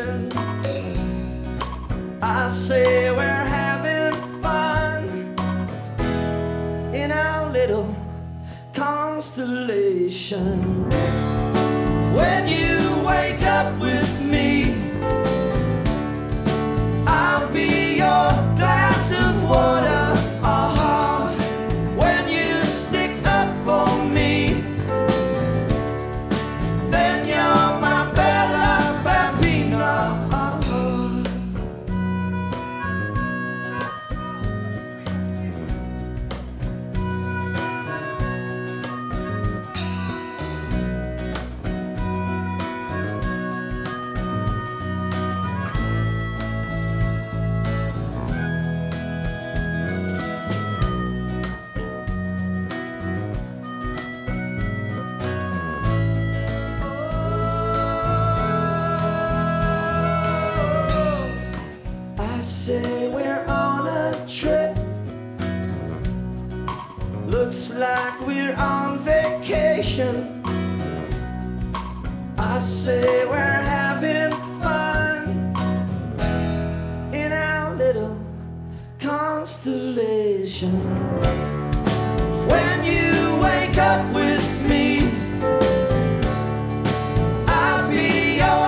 station. I say we're having fun in our little constellation. When you wake up with me, I'll be your glass of water. When you stick up for me, then you're my bella bambina. I say we're on a trip. Looks like we're on vacation. I say we're having fun in our little constellation. When you wake up with